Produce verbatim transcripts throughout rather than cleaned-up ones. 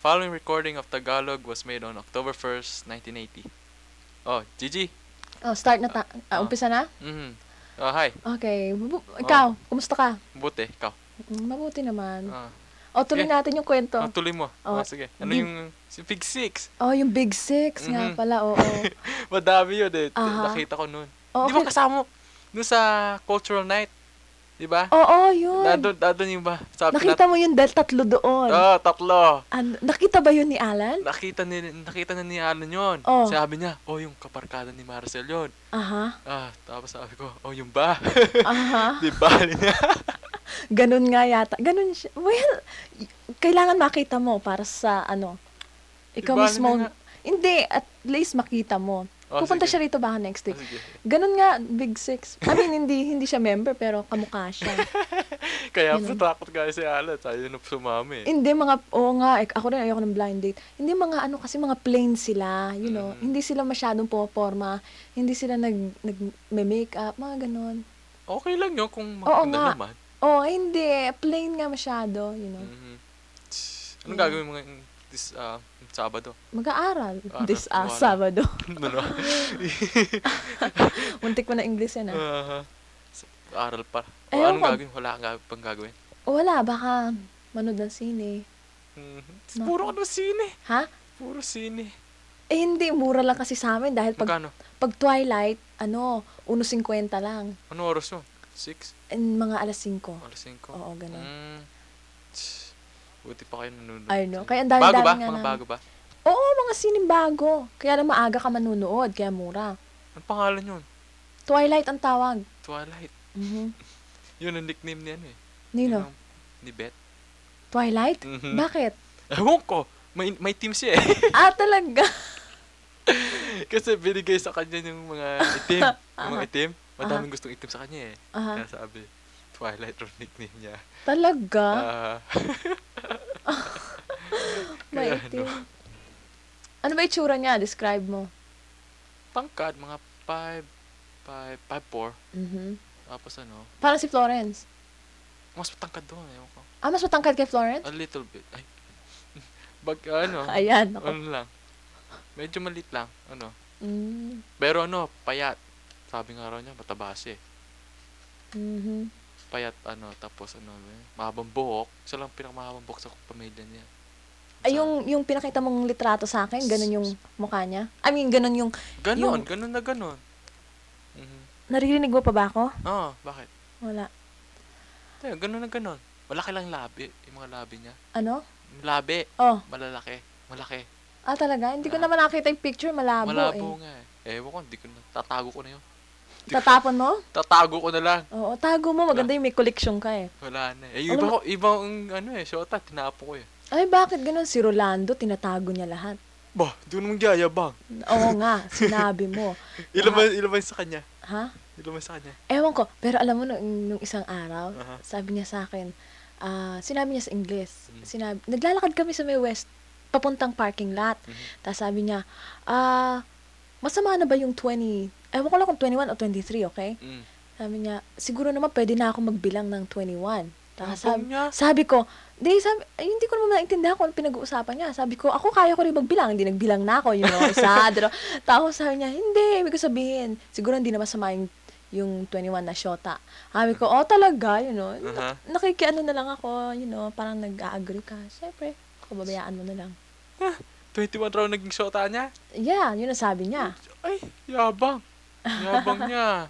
following recording of Tagalog was made on October first, nineteen eighty. Oh, Gigi. Oh, start na ta. Ah, Oh. umpisa na? Mhm. Oh, hi. Okay. Bubu- ikaw, kumusta ka? Buti, ikaw. Mm, Mabuti naman. Ah. O, tuloy Sige. natin yung kwento. Oh, tuloy mo. Oh, Oh, sige. Ano di- yung si Big Six? Oh, yung Big Six nga Mhm. pala, oo. Madami yun eh. Aha. Nakita ko noon. Oo, Di ba okay. kasama mo? Doon sa cultural night. Di ba? Oo, yun. Nandun, nandun yung ba? Sabi Nakita mo yung dahil tatlo doon. Oh, tatlo. Ano, nakita ba yun ni Alan? Nakita ni nakita na ni Alan yun. Oh. Sabi niya, "Oh, yung kaparkada ni Marcel yun." Aha. Ah, tapos sabi ko, "Oh, yung ba?" Aha. Di ba? niya. Ganun nga yata. Ganun siya. Well, y- kailangan makita mo para sa ano. Ikaw Ibali mismo. na nga. Hindi, at least makita mo. Oh, Pupunta sige. siya rito baka next Oh, week. sige. Ganun nga, Big Six. I mean, hindi hindi siya member, pero kamukha siya. Kaya Yun. natakot nga si Alan. Tayo na sumama eh. Hindi mga, oo nga, eh, ako rin ayoko ng blind date. Hindi mga ano, kasi mga plain sila, you know. Mm. Hindi sila masyadong puporma. Hindi sila nag, nag may makeup, mga ganun. Okay lang yun kung Oo maganda nga. naman. Oh, hindi. Plain nga masyado, you know. Mhm. Anong Yeah. gagawin mo ngayon this uh, Sabado? Mag-aaral. Aral, This ah, wala. Sabado. Ano? Muntik mo na English yan ah. Ah, sa- aral pa. O, Ewan anong ko. gagawin? Wala kang gag- pang gagawin? Wala, baka manood ng sine. Mhm. Naku. Puro ano sine. Ha? Puro sine. Eh hindi, mura lang kasi sa amin dahil pag, Magkano? pag Twilight, ano, one fifty lang. Ano oras yun? Six? And mga alas singko. Alas cinco? Oo, ganun. Mm. Tss, Buti pa kayo nanonood. I know. Kaya ang dami-dami Bago ba? nga Mga namin. bago ba? Oo, mga sining bago. Kaya lang maaga ka manunood, kaya mura. Anong pangalan yun? Twilight ang tawag. Twilight. Mhm. Yun ang nickname ni ano eh. Nino? Yun ang- Ni Beth. Twilight? Mhm. Bakit? Ewan ko. May, may team siya eh. Ah, talaga? Kasi binigay sa kanya yung mga itim. Yung mga itim. Madaming gustong itim sa kanya eh. Aha. Kaya sabi, Twilight yung nickname niya. Talaga? Ah, May kaya itim. ano, Ano ba itsura niya? Describe mo. tangkad, mga five, five, five, four. Mhm. Tapos ano, Parang si Florence. mas matangkad doon. Ewan ko. Ah, mas matangkad kay Florence? A little bit. Ay. Bag, ano, Ayan, ako. ano lang. Medyo maliit lang. Ano. Mm. Pero ano, payat. Sabi nga raw niya, mataba siya eh. Mhm. Payat, ano, tapos ano, eh, mahabang buhok. Isa lang pinakamahabang buhok sa pamilya niya. Ay, Sa- yung, yung pinakita mong litrato sa akin, ganun yung mukha niya? I mean, ganun yung, Ganon, yung- ganon na ganon. Mhm. naririnig mo pa ba ako? Oo, bakit? Wala. Tayo, ganon na ganon. Malaki lang labi, yung mga labi niya. Ano? Labi, Oh, malalaki. Malaki. ah talaga? Hindi ko Ah. naman nakita yung picture, malabo, Malabo eh. nga eh. Ewan ko, hindi ko na, tatago ko na yun. Tatapon mo? Tatago ko na lang. Oo, tago mo. Maganda yung may collection ka eh. Wala na eh. Eh, Alam iba, mo- ko, iba ang ano eh, shota, tinapo ko eh. Ay, bakit ganun? Si Rolando, tinatago niya lahat. Bah, doon mong yayabang. Oo nga, sinabi mo. Ilan ba, Lahat- ilan ba yung sa kanya? Ha? Ilan ba sa kanya? Ewan ko. Pero alam mo, nung, nung isang araw, Aha. sabi niya sa akin, ah, sinabi niya sa Ingles, Mm. sinabi, naglalakad kami sa may west, papuntang parking lot. Mhm. Tapos sabi niya, ah, masama na ba yung twenty, ewan ko lang kung twenty-one o twenty-three, okay? Mm. Sabi niya, siguro naman pwede na ako magbilang ng twenty-one. Tapos Abang sabi, niya. sabi ko, di, sabi, ay, hindi ko naman naintindihan kung ano pinag-uusapan niya. Sabi ko, ako kaya ko rin magbilang. Hindi nagbilang na ako, you know, isa, dalawa. Tapos sabi niya, hindi, ibig ko sabihin, siguro hindi na masama yung, yung twenty-one na shota. Sabi ko, oh talaga, you know, Aha. nak- nakikiano na lang ako, you know, parang nag-a-agree ka. Siyempre, pababayaan mo na lang. twenty-one raw naging shota niya. Yeah, yun ang sabi niya. Ay, yabang. Yabang niya.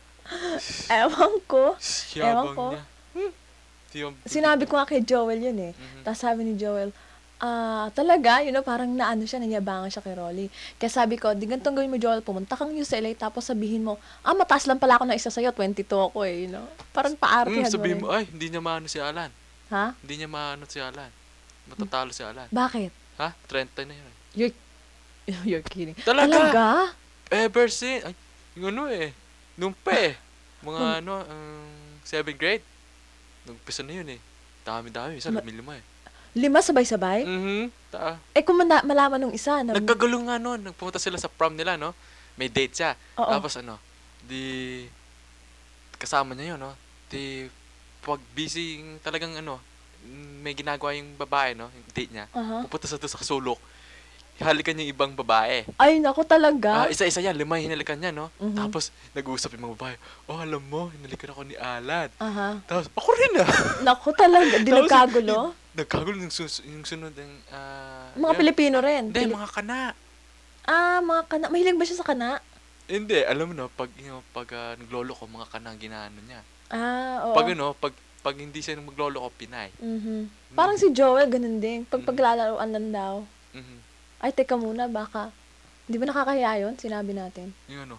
Ewan ko. Yabang Ewan ko. niya. Hmm. Di yung- Sinabi ko nga kay Joel yun eh. Mhm. Tapos sabi ni Joel, ah, talaga, you know, parang naano siya, nanyabangan siya kay Rolly. Kaya sabi ko, di ganitong gawin mo, Joel, pumunta kang U C L A, tapos sabihin mo, ah, mataas lang pala ako na isa sa'yo, twenty-two ako eh, you know. Parang paarte Mm, mo sabihin rin. mo, ay, hindi niya maano si Alan. Ha? Hindi niya maano si Alan. Matatalo si Alan. Bakit? Ha? thirty na yun. You're, you're kidding. Talaga? Talaga? Ever since, ay, yung ano eh, nung pa eh, mga ano, um, seventh grade, nagpisa na yun eh. Dami-dami, isa Ma- lumilima eh. Lima sabay-sabay? Mhm. Ta- Eh kung manda- malaman nung isa na... Nagkagulo nga noon, nagpumunta sila sa prom nila, no? May date siya. Oo. Tapos ano, di, kasama niya yun, no? Di, pag busy, talagang ano, mm, may ginagawa yung babae, no? Yung date niya. Aha. Pupunta sa doon sa sulok. Halikan yung ibang babae. Ay, naku Ah, talaga. isa-isa yan, lima yung hinalikan niya, no? Mhm. Tapos, nag-uusap yung mga babae. Oh, alam mo, hinalikan ako ni Alan. Aha. Tapos, ako rin ah. Naku talaga, di Tapos, nagkagulo. yung- Nagkagulo yung, sus- yung sunod ng... ah, Mga yun. Pilipino rin. Hindi, Pili- mga kana. ah, mga kana. Mahilig ba siya sa kana? Hindi, alam mo no, pag, you know, pag ah, naglolo ko, mga kana ang ginaano niya. Ah, oo. Pag ano, pag, pag hindi siya maglolo ko, Pinay. Mhm. Parang si Joel, ganun din. Pag Mhm. paglalaroan lang daw. Mhm. Ay, teka muna, baka. Di ba nakakahiya yun? Sinabi natin. Yung ano.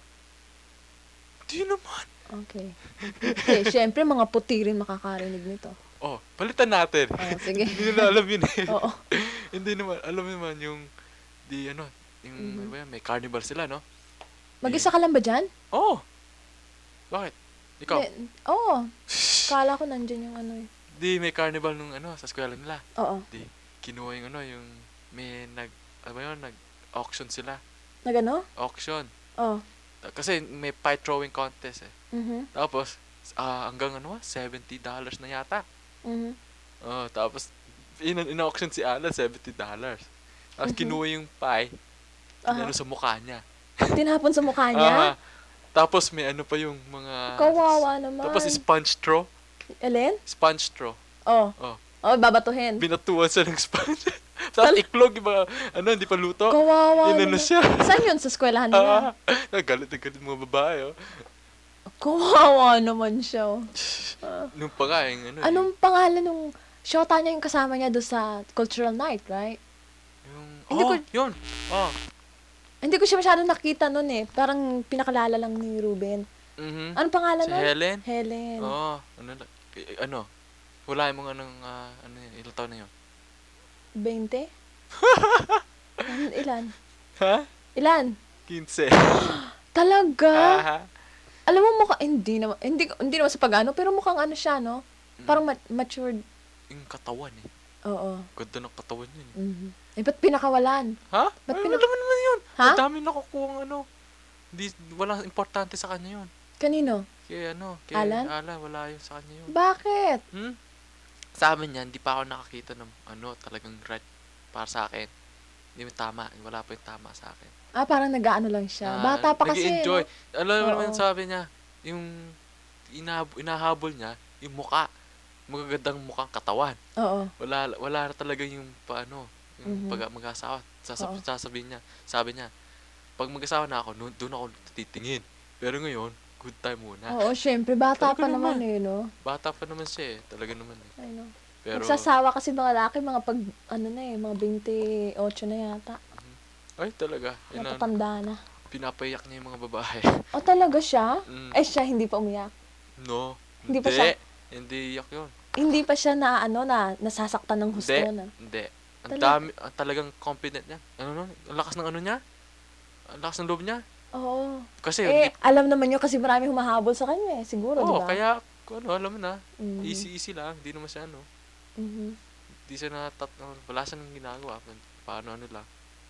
Di naman. Okay. Okay, syempre, mga puti rin makakarinig nito. Oh, palitan natin. Oh, sige. Hindi nila alam yun eh. Oo. Hindi naman, alam mo naman yung, di ano, yung, Mhm. ano ba yan, may carnival sila, no? Mag-isa ka lang ba dyan? Oh! Bakit? Ikaw? Hindi. Oo. Kala ko nandyan yung ano eh. Di, may carnival nung ano, sa eskwela nila. Oo. Di, kinuha yung ano, yung, may nag, ano ba yun, nag-auction sila. Nagano? Auction. Oo. Kasi may pie throwing contest eh. Mhm. Tapos, ah, hanggang ano, seventy dollars na yata. Mhm. Oh, tapos, in in-auction si Alan, seventy dollars. Tapos, Mhm. kinuha yung pie, Aha. kinano sa mukha niya. Tinapon sa mukha niya? Ah, tapos, may ano pa yung mga... Kawawa naman. Tapos, sponge straw. Ellen? Sponge straw. Oh. Oh. Oh, babatuhin. Binatuan siya ng sponge. Tapos, iklog, yung mga, ano, hindi pa luto. Kawawa Inano naman. siya. Saan yun? Sa eskwelahan nila? Ah, nagalit na galit mga babae, oh. Kawawa naman siya. oh. Ah. Nung pa nga, yung ano, Anong pangalan nung shota niya yung kasama niya doon sa cultural night, right? yung, Hindi oh, ko- yun. Oh. Hindi ko siya masyadong nakita noon eh. Parang pinakalala lang ni Ruben. Mhm. Anong pangalan Si nun? Helen? Helen. Oo. ano, na- eh, ano, wala yung mga anong, ah, ano yun, ilang taon na yun? twenty? Ilan? Ilan? Ha? Ilan? fifteen. Talaga? Aha. Alam mo mukha, hindi naman, hindi, hindi naman sa pag-ano, pero mukhang ano siya, no? Parang ma- matured. Yung katawan eh. Oo. Ganda ng katawan yun eh. Mhm. Eh, ba't pinakawalan? Ha? Ba't Ay, pina- alam mo naman yun. Ha? Ang dami nakukuha ng ano. Di, walang importante sa kanya yun. Kanino? Kaya ano, kay Alan? Alan, wala yun sa kanya yun. Bakit? Hmm? Sa amin yan, hindi pa ako nakakita ng ano, talagang right para sa akin. Hindi mo tama. Wala pa yung tama sa akin. Ah, parang nag-ano lang siya. Ah, Bata pa kasi, nag-i-enjoy. no? Alam mo Oo. naman sabi niya, yung inahab- inahabol niya, yung muka. Magagandang mukhang katawan. Oo. Wala wala na talaga yung paano, yung Mhm. pag mag-asawa. Sasab- Oo. sasabihin niya, sabi niya, pag mag-asawa na ako, no- doon ako titingin. Pero ngayon, good time muna. Oo, syempre, bata Talaga pa naman, naman. eh, no? Bata pa naman siya eh. Talaga naman eh. I know. Pero, Magsasawa kasi mga laki, mga pag, ano na eh, mga twenty-eight na yata. ay talaga. Yun ang Matatanda na. pinapayak niya yung mga babae. O, talaga siya? Mm. Eh, siya hindi pa umiyak. No. Hindi pa siya- Hindi yak yun. Hindi pa siya na, ano, na, nasasaktan ng husto Hindi. na. Hindi. Ang Talaga? dami, ang talagang confident niya. Ano no? Ang lakas ng ano niya? Ang lakas ng loob niya. Oo. Kasi, Eh, hindi, alam naman yun kasi marami humahabol sa kanya eh, siguro, di oh, ba? kaya, kung ano, alam mo na, Mhm. easy-easy lang. Hindi naman siya ano. Mhm. Hindi siya natat, ano, wala siyang ginagawa. Paano ano lang.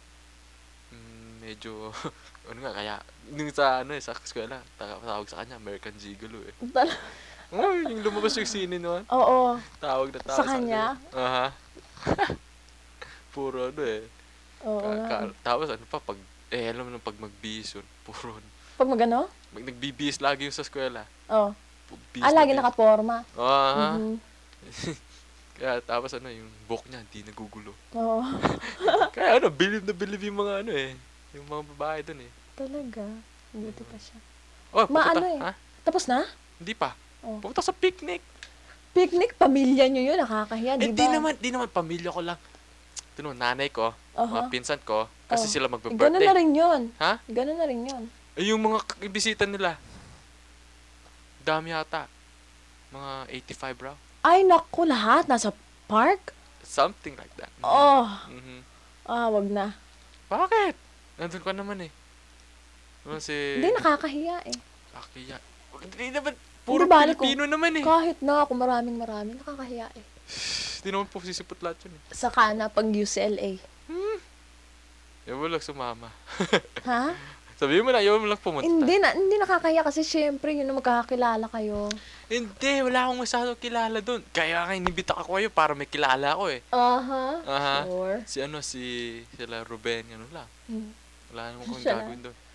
Mm, medyo, ano nga, kaya, nung sa, ano eh, sa eskwela, ta- tawag sa kanya, American Gigolo eh. Tal- Oh, yung lumabas yung sine naman. Oo. Tawag na Sa tawag kanya? Aha. Puro ano eh. Oo Ka- nga. ka- tapos ano pa, pag, eh, alam mo nung pag magbihis yun, puro, Pag magano? mag, nagbibihis lagi yung sa eskwela. Oo. Pu- bihis Ah, na lagi bihis. nakaporma. Ah, Mhm. kaya tapos ano, yung buhok niya, hindi nagugulo. Oo. Kaya ano, believe na believe yung mga ano eh. Yung mga babae dun eh. Talaga. Buti pa siya. Oh, Ma- pupunta, ano eh. ha? Tapos na? Hindi pa. Oh. Pupunta sa picnic. Picnic, pamilya nyo yun, nakakahiya, Eh, di di ba? naman, di naman, pamilya ko lang. Ito no, nanay ko, Aha. mga pinsan ko, kasi Oh. sila Eh, Ganun magbe-birthday. na rin yun. Ha? Ganun na rin yun. Eh, yung mga k- bisita nila, dami yata. Mga eighty-five raw. Ay, naku, lahat. Nasa park? Something like that. Oh. Mhm. Ah, wag na. Bakit? Nandun ka naman eh. Naman si... Hindi, nakakahiya eh. Kakiya. Hindi naman, puro bali ko. Pilipino naman eh. Kahit na ako maraming maraming, nakakahiya eh. Hindi naman po sisipot lahat yun eh. Saka na pag U C L A. Eh, wala sumama. Ha? Sabihin mo na, ayaw mo lang pumunta. Hindi na, hindi nakakahiya kasi syempre, yun na magkakakilala kayo. Hindi, wala akong masyadong kilala doon. Kaya nga inibita ako kayo para may kilala ako eh. Aha, Aha. sure. Si ano, si sila Ruben, ano lang. Hmm. Wala naman kong Siya gagawin doon.